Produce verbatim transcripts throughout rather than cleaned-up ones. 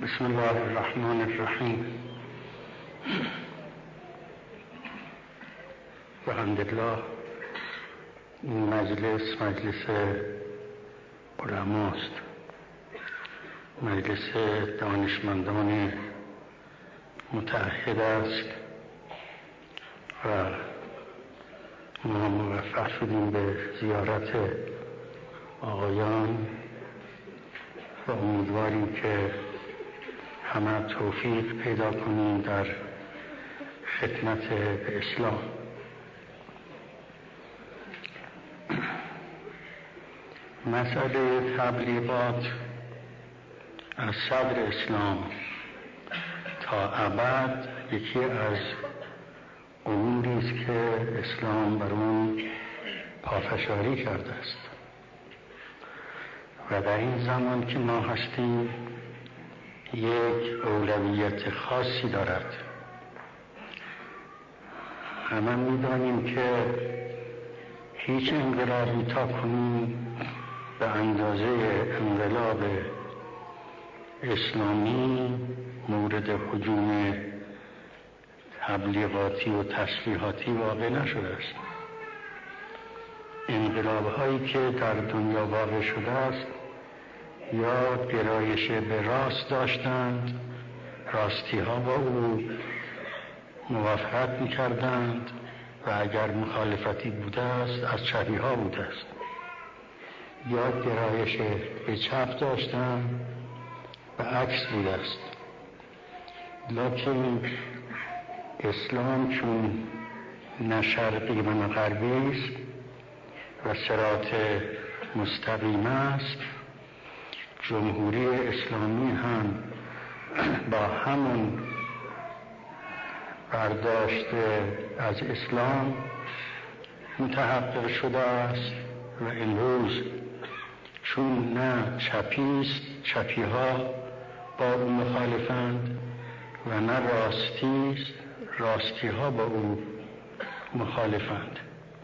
بسم الله الرحمن الرحیم. الحمدلله این مجلس مجلس علماست، مجلس دانشمندان متعهد است و ما موفق شدیم به زیارت آقایان و امیدواریم که همه توفیق پیدا کنیم در خدمت به اسلام. مسئله تبلیغات از صدر اسلام تا ابد یکی از اموری است که اسلام بر اون پافشاری کرده است و در این زمان که ما هستیم یک اولویت خاصی دارد. همه می‌دانیم که هیچ انقلابی تاکنون به اندازه انقلاب اسلامی مورد هجوم تبلیغاتی و تشریحاتی واقع نشده است. انقلاب‌هایی که در دنیا واقع شده است یا گرایش به راست داشتند، راستی ها با او موافقت می‌کردند و اگر مخالفتی بوده است از چپی ها بوده است، یا گرایش به چپ داشتند و عکس بوده است. لکن اسلام چون نه شرقی و نه غربی است و صراط مستقیم است، جمهوری اسلامی هم با همون برداشت از اسلام متحقق شده است و امروز چون نه چپی است، چپی ها با او مخالفند و نه راستی است، راستی ها با او مخالفند.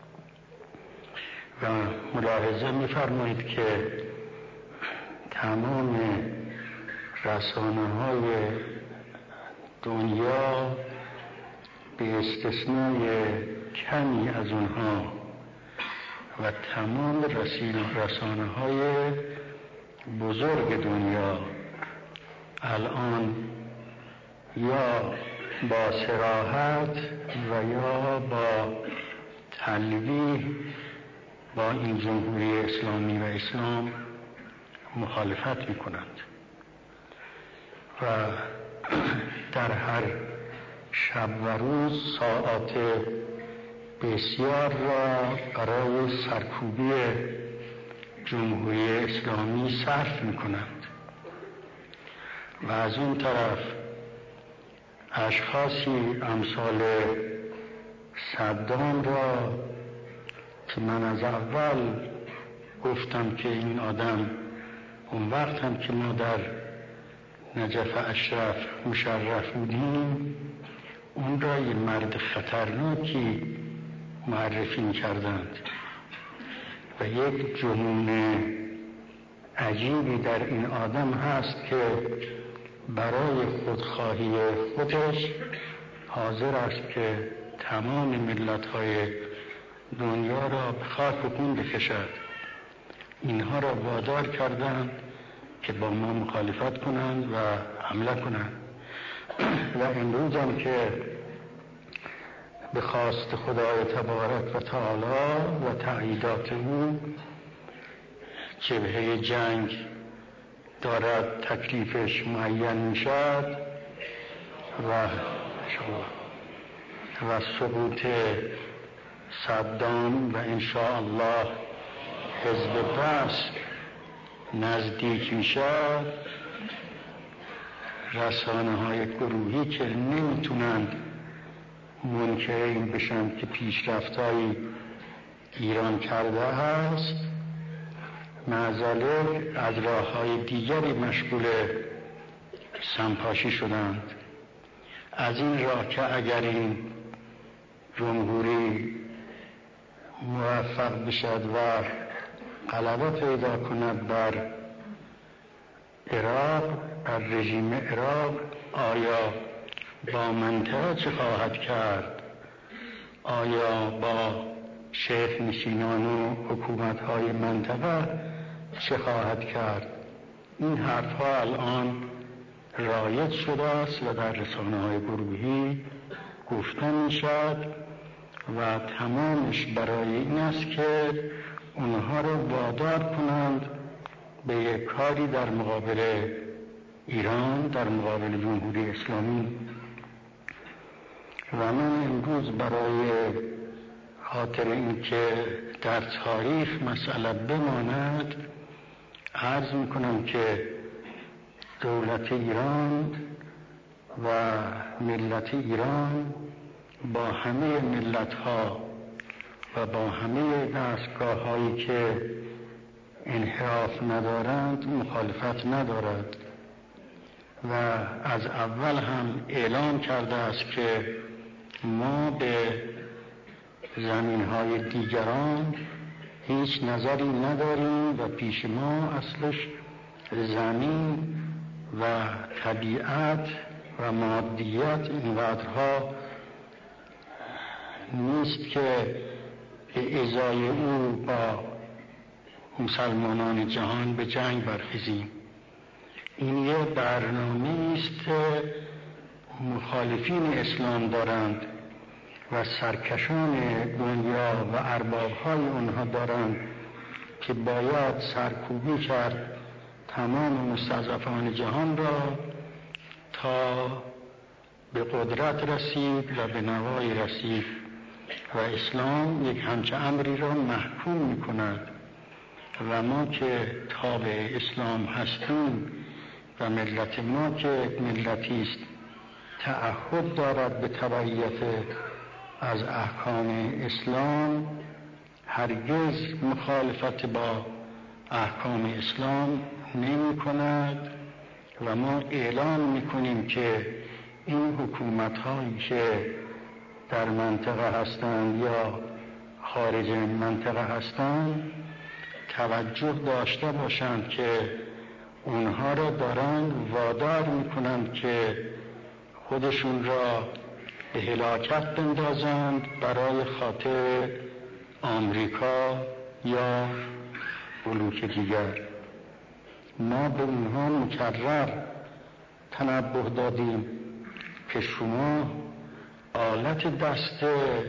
و ملاحظه می‌فرمایید که تمام رسانه‌های دنیا به استثنای کمی از اونها و تمام رسانه‌های بزرگ دنیا الان یا با صراحت و یا با تلویح با این جمهوری اسلامی و اسلام مخالفت می‌کنند و در هر شب و روز ساعات بسیار را برای سرکوبی جمهوری اسلامی صرف می‌کنند و از اون طرف اشخاصی امثال صدام را که من از اول گفتم که این آدم اون وقت هم که ما در نجف اشرف مشرف بودیم اون را یه مرد خطرناکی معرفی کردند و یک جنون عجیبی در این آدم هست که برای خودخواهی خودش حاضر است که تمام ملت‌های دنیا را به خاک و خون بکشد. اینها را وادار کردند که با ما مخالفت کنند و حمله کنند و امروز هم که به خواست خدای تبارک و تعالی و تأییدات او جبهه جنگ دارد تکلیفش معین می شد و و سقوط صدام و انشاءالله حزب بعث نزدیک می شد، رسانه های گروهی که نمیتونند منکر این بشن که پیشرفت‌های ایران کرده است، معذالک از راه های دیگری مشغول سمپاشی شدند. از این راه که اگر این جمهوری موفق بشد و غلبه پیدا کند بر عراق، در رژیم عراق آیا با منطقه چه خواهد کرد؟ آیا با شیخ نشینان و حکومت‌های منطقه چه خواهد کرد؟ این حرف‌ها الان رایج شده است و در رسانه‌های گروهی گفته می‌شود و تمامش برای این است که اونها رو وادار کنند به یک کاری در مقابل ایران، در مقابل جمهوری اسلامی. و من امروز برای خاطر اینکه در تاریخ مسئله بماند عرض میکنم که دولت ایران و ملت ایران با همه ملت‌ها و با همه دستگاه هایی که انحراف ندارند مخالفت ندارد و از اول هم اعلام کرده است که ما به زمین‌های دیگران هیچ نظری نداریم و پیش ما اصلش زمین و طبیعت و مادیت اینقدرها نیست که به ازای او با مسلمانان جهان به جنگ برخیزیم. این یه برنامه است که مخالفین اسلام دارند و سرکشان دنیا و ارباب‌های آنها دارند که باید سرکوبی کرد تمام مستضعفان جهان را تا به قدرت رسید و به نوای رسید و اسلام یک همچه امری را محکوم می کند و ما که تابع اسلام هستیم و ملت ما که ملتی است تعهد دارد به تبعیت از احکام اسلام، هرگز مخالفت با احکام اسلام نمی کند و ما اعلام می کنیم که این حکومت هایی که در منطقه هستند یا خارج منطقه هستند توجه داشته باشند که اونها را دارند وادار می کنند که خودشون را به هلاکت بندازند برای خاطر آمریکا یا بلوک دیگر. ما به اونها مکرر تنبه دادیم که شما آلت دست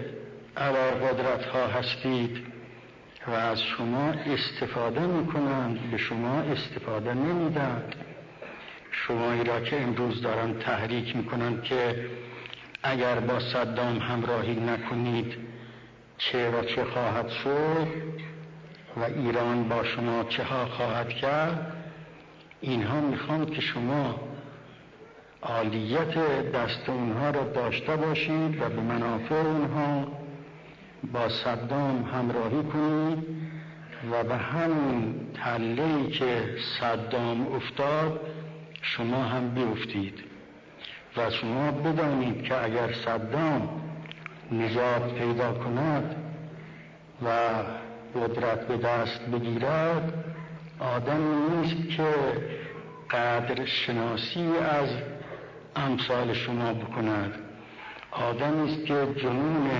ابرقدرت ها هستید و از شما استفاده می کنند، به شما استفاده نمی دهند. شمایی را که امروز دارند تحریک می کنند که اگر با صدام همراهی نکنید چه و چه خواهد شد و ایران با شما چه ها خواهد کرد، اینها میخوان که شما عالیت دست اونها را داشته باشید و به منافع اونها با صدام همراهی کنید و به همون تله‌ای که صدام افتاد شما هم بیفتید و شما بدانید که اگر صدام نجات پیدا کند و قدرت به دست بگیرد آدمی نیست که قدر شناسی از امثال شما بکند، آدمی است که جنون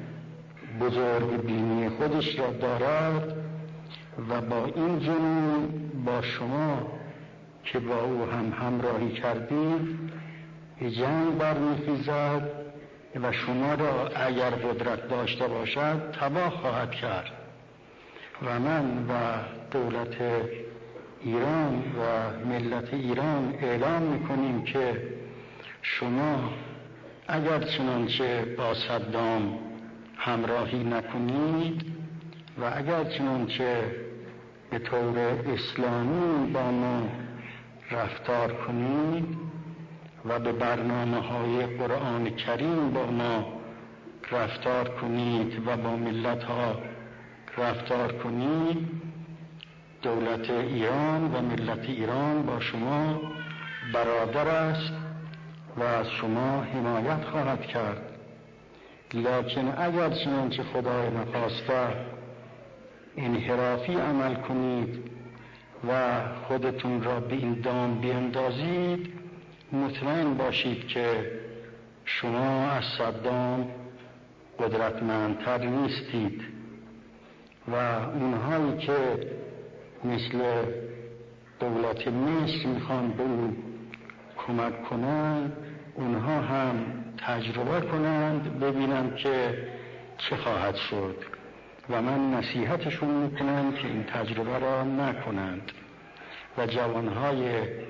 بزرگ بینی خودش را دارد و با این جنون با شما که با او هم همراهی کردید جنگ برمیخیزد و شما را اگر قدرت داشته باشد تباه خواهد کرد. و من و دولت ایران و ملت ایران اعلام میکنیم که شما اگر چنانچه با صدام همراهی نکنید و اگر چنانچه به طور اسلامی با ما رفتار کنید و به برنامه های قرآن کریم با ما رفتار کنید و با ملت ها رفتار کنید، دولت ایران و ملت ایران با شما برادر است و از شما حمایت خواهد کرد. لکن اگر چنانچه خدای نخواسته انحرافی عمل کنید و خودتون را به این دام بیندازید، مطمئن باشید که شما از صدام قدرتمندتر نیستید و اونهایی که مثل دولت مصر میخوان به او کمک کنند، اونها هم تجربه کنند ببینند که چه خواهد شد و من نصیحتشون میکنم که این تجربه را نکنند و جوانهای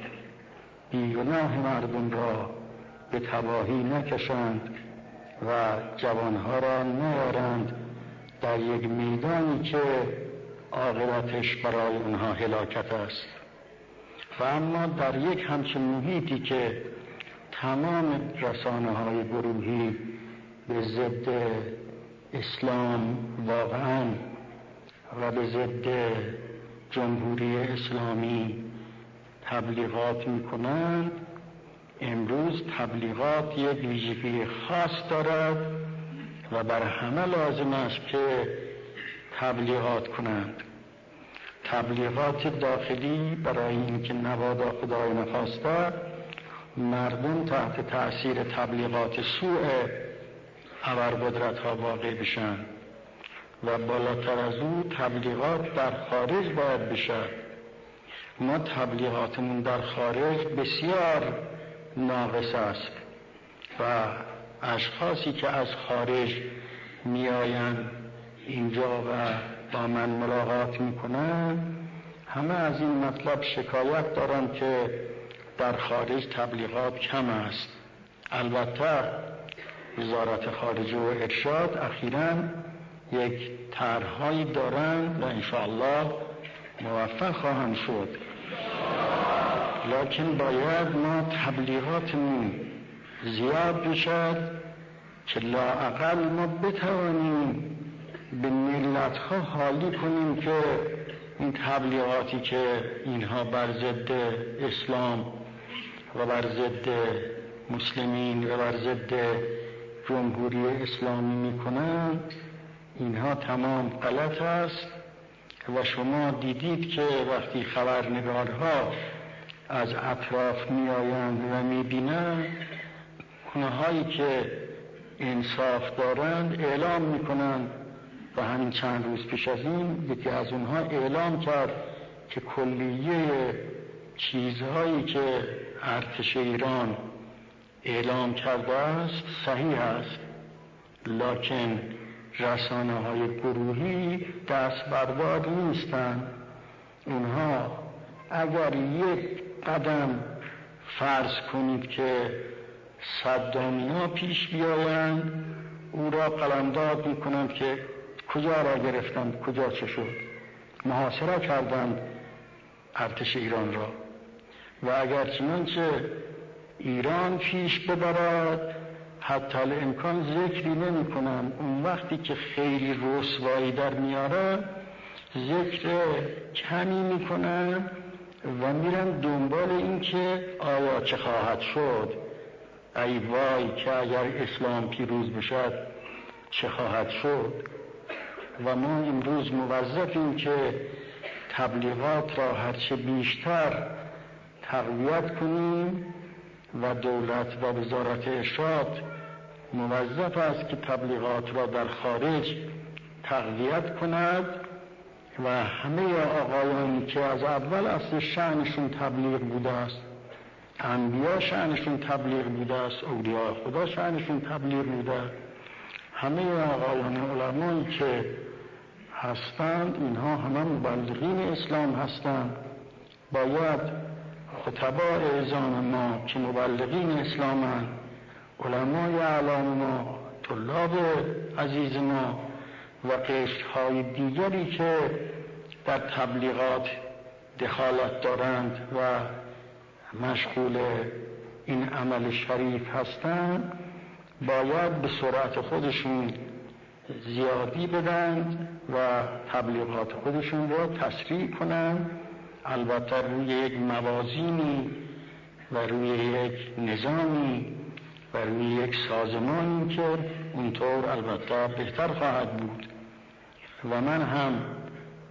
بیگناه مردم را به تباهی نکشند و جوانها را نیارند در یک میدانی که عاقبتش برای اونها هلاکت است. و اما در یک همچین محیطی که تمام رسانه‌های گروهی به ضد اسلام واقعا و به ضد جمهوری اسلامی تبلیغات میکنند، امروز تبلیغات یک ویژگی خاص دارد و بر همه لازم است که تبلیغات کنند. تبلیغات داخلی برای اینکه نبادا خدای نخواسته مردم تحت تأثیر تبلیغات سوء ابرقدرت ها واقع بشن و بالاتر از او تبلیغات در خارج باید بشه. ما تبلیغاتمون در خارج بسیار ناقص است و اشخاصی که از خارج میآیند اینجا و با من ملاقات میکنن همه از این مطلب شکایت دارن که در خارج تبلیغات کم است. البته وزارت خارجه و ارشاد اخیراً یک طرح‌هایی دارند و انشاءالله موفق خواهند شد، لکن باید ما تبلیغاتمون زیاد بشد که لااقل ما بتوانیم به ملت‌ها حالی کنیم که این تبلیغاتی که اینها بر ضد اسلام و بر ضد مسلمین و بر ضد جمهوری اسلامی میکنن اینها تمام غلط است. و شما دیدید که وقتی خبرنگارها از اطراف میآیند و میبینند، اونهایی که انصاف دارند اعلام میکنند و همین چند روز پیش از این یکی از اونها اعلام کرد که کلیه چیزهایی که ارتش ایران اعلام کرده است صحیح است، لکن رسانه های گروهی دست بردار نیستند. اونها اگر یک قدم فرض کنید که صدامیا پیش بیایند، او را قلمداد میکنند که کجا را گرفتند، کجا چه شد، محاصره کردند ارتش ایران را. و اگر چنانچه ایران پیش ببرد حتی الامکان ذکری نمی کنم، اون وقتی که خیلی رسوایی در میاره ذکر کمی می کنم و میرم دنبال این که آیا چه خواهد شد، ای وای که اگر اسلام پیروز بشد چه خواهد شد. و ما امروز موظفیم که تبلیغات را هرچه بیشتر تقویت کنیم و دولت و وزارت ارشاد موظف است که تبلیغات را در خارج تقویت کند و همه آقایانی که از اول اصل شأنشون تبلیغ بوده است، انبیا شأنشون تبلیغ بوده است، اولیاء خدا شأنشون تبلیغ بوده، همه آقایان علمایی که هستند اینها همه مبلغین اسلام هستند. باید خطباء اعظام ما که مبلغین اسلامند، علمای اعلام ما، طلاب عزیز ما و قشرهای دیگری که در تبلیغات دخالت دارند و مشغول این عمل شریف هستند، باید به سرعت خودشون زیادی بدن و تبلیغات خودشون را تسریع کنند، البته روی یک موازینی و روی یک نظامی و روی یک سازمانی که اونطور البته بهتر خواهد بود. و من هم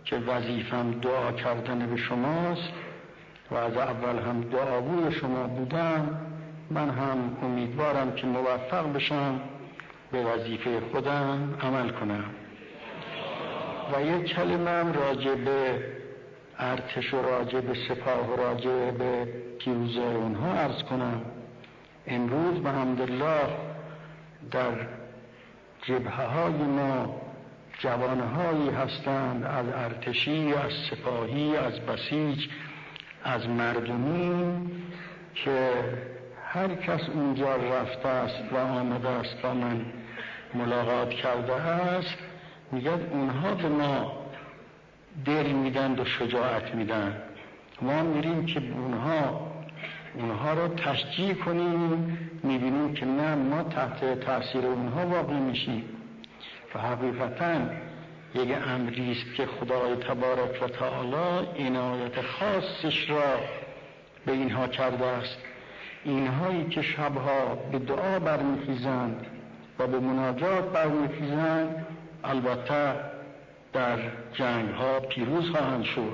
که وظیفم دعا کردن به شماست و از اول هم دعاگوی شما بودم، من هم امیدوارم که موفق بشم به وظیفه خودم عمل کنم. و یک کلمه هم راجع به ارتش و راجع به سپاه و راجع به پیروزی اونها عرض کنم. امروز به حمدالله در جبهه های ما جوانهایی هستند، از ارتشی، از سپاهی، از بسیج، از مردمی، که هر کس اونجا رفته است و آمده است و من ملاقات کرده است، میگن اونها به ما دل میدن و شجاعت میدن. ما میریم که اونها اونها رو تشجیع کنیم، میبینیم که نه، ما تحت تاثیر اونها واقع میشیم. و حقیقتاً یک امری است که خدای تبارک و تعالی عنایت خاصش را به اینها کرده است. اینهایی که شبها به دعا برمیخیزند و به مناجات برمیخیزند، البته در جنگ ها پیروز خواهند شد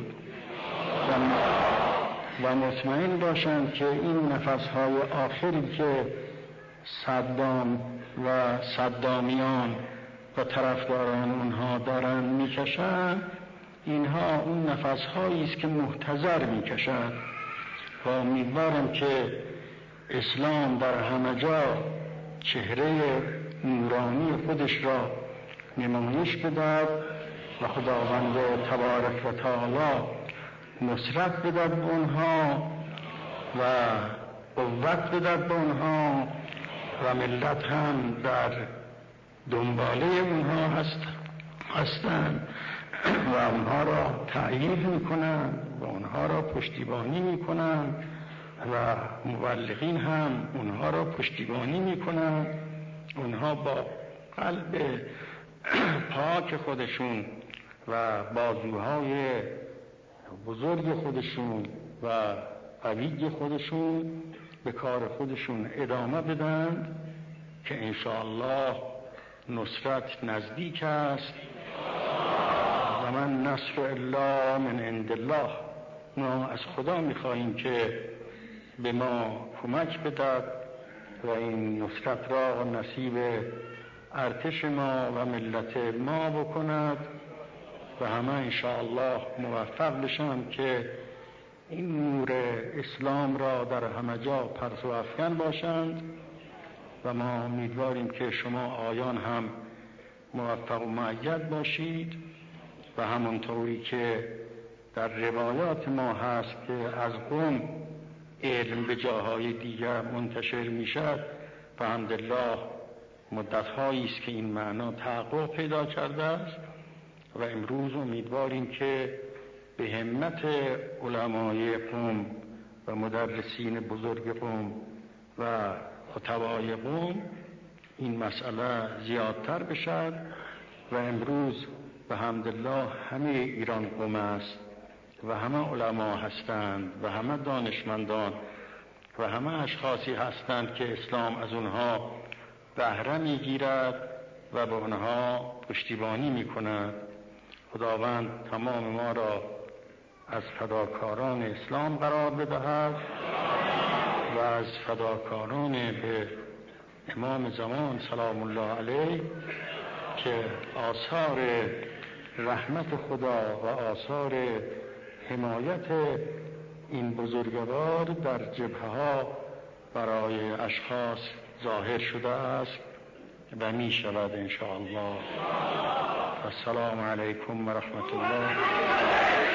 و مطمئن باشند که این نفس های آخری که صدام و صدامیان و طرفداران اونها دارن میکشن، اینها اون نفس هایی است که محتضر میکشن. و امیدوارم که اسلام در همه جا چهره نورانی خودش را نمایش بدهد و خداوند تبارک و تعالی نصرت بدهد به اونها و قوت بدهد به اونها و ملت هم در دنباله اونها هست هستند و اونها را تأیید میکنند و اونها را پشتیبانی میکنند و مبلغین هم اونها را پشتیبانی میکنند. اونها با قلب پاک خودشون و بازوهای بزرگ خودشون و قوی خودشون به کار خودشون ادامه بدن که انشاءالله نصرت نزدیک است. و من نصر الا من عند الله، ما از خدا میخواهیم که به ما کمک بدهد و این نصرت را نصیب ارتش ما و ملت ما بکند و همه انشاءالله موفق بشن که این نور اسلام را در همه جا پرتو و افکن باشند. و ما امیدواریم که شما آیان هم موفق و مؤید باشید و همونطوری که در روایات ما هست که از قم علم به جاهای دیگر منتشر میشد، و الحمدلله مدت‌هایی است که این معنا تحقق پیدا کرده است و امروز امیدواریم که به همت علمای قم و مدرسین بزرگ قم و خطبای قم این مسئله زیادتر بشد و امروز به حمدالله همه ایران قم است و همه علما هستند و همه دانشمندان و همه اشخاصی هستند که اسلام از اونها بهره میگیرد و به اونها پشتیبانی میکند. خداوند تمام ما را از فداکاران اسلام قرار بدهد و از فداکاران به امام زمان سلام الله علیه که آثار رحمت خدا و آثار حمایت این بزرگوار در جبهه ها برای اشخاص ظاهر شده است و می شود انشاءالله. السلام علیکم و رحمت الله.